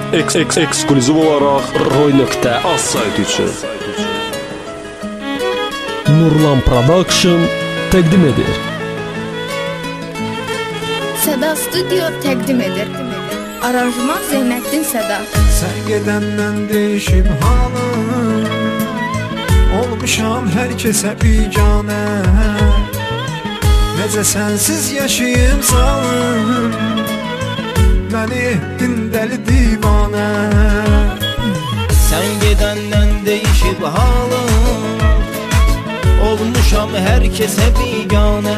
Ekskluziv olaraq Roy.az saytı üçün Nurlan Production təqdim edir. Səda Studio təqdim edir. Aranjman Zeynəddin Səda. Sən gedəndən değişib halım, olmuşam hər kəsə biganə. Necə sənsiz yaşayım zalım, məni etdin dəli divanə. Sən gedəndən değişib halım, olmuşam hər kəsə biganə.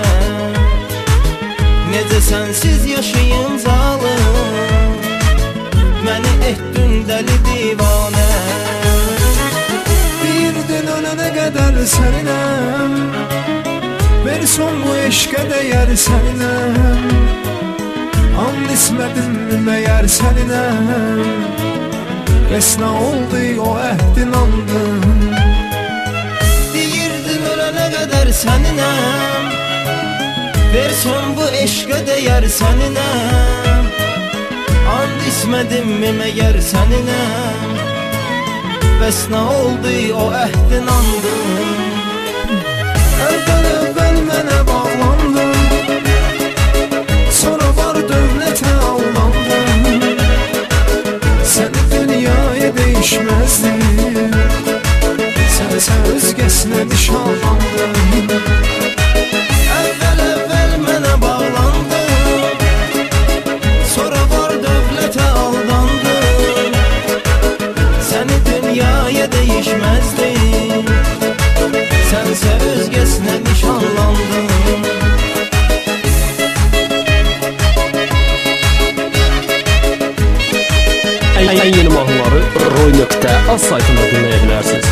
Necə sənsiz yaşayım zalım, məni etdin dəli divanə. Birdin ölənə qədər səninəm, ver son bu eşqə dəyər səninəm. And ismədim məyər səninəm, bəs nə oldu o əhdin andım. Deyirdin ölənə qədər səninəm, ver son bu eşqə dəyər səninəm. And ismədim məyər səninəm, bəs nə oldu o əhdin andım. Əvvəl mənə bağlandın, sonra var dövlətə aldandım. Səni dünyaya değişməzdim, sənsə özgəsinə nişanlandım. Əvvəl mənə bağlandın, sonra var dövlətə aldandım. Səni dünyaya değişməzdim, sənsə özgəsinə nişanlandım. Ən yeni mahnıları Roy.az saytında dinləyə bilərsiniz.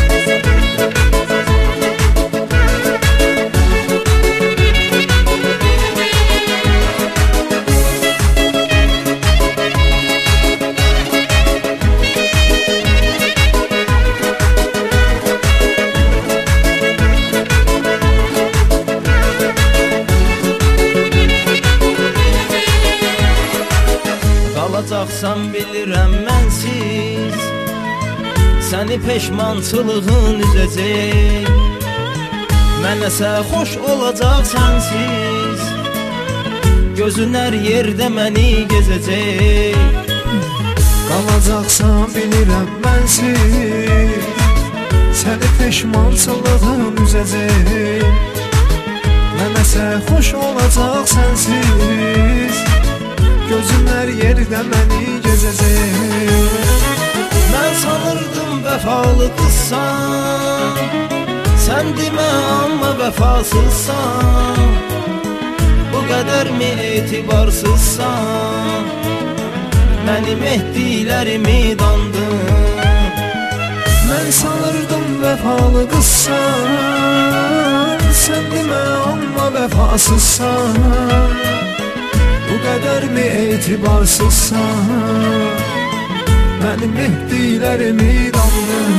Qalacaqsan bilirəm mənsiz, səni peşmançılığın üzəcək. Mənəsə xoş olacaq sənsiz, gözün hər yerdə məni gezəcək. Qalacaqsan bilirəm mənsiz, səni peşmançılığın üzəcək. Mənəsə xoş olacaq sənsiz, gözün hər yerdə məni gezəcək. Mən sanırdım vəfalı qızsan, sən demə amma vəfasızsan. Bu qədər mi etibarsızsan, mənim etdiklərimi dandın. Mən sanırdım vəfalı qızsan, sən demə amma vəfasızsan. Bu qədər mi etibarsızsan, mənim etdiklərimi dandın.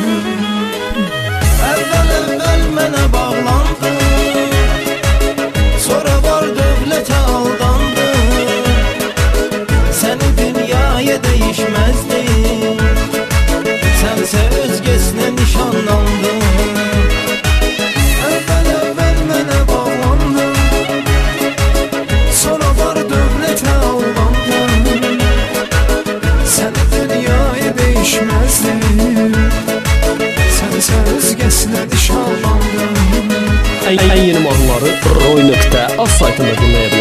Əvvəl mənə bağlandın, sonra var dövlətə aldandın. Səni dünyaya değişməzdin, sənsə özgəsinə nişanlandın. Əvvəl mənə bağlandın, sonra var dövlətə aldandın. Səni dünyaya değişməzdin, sənsə özgəsinə nişanlandın. Ən yeni mahnıları Roy.az saytında dinləyə bilərsiniz.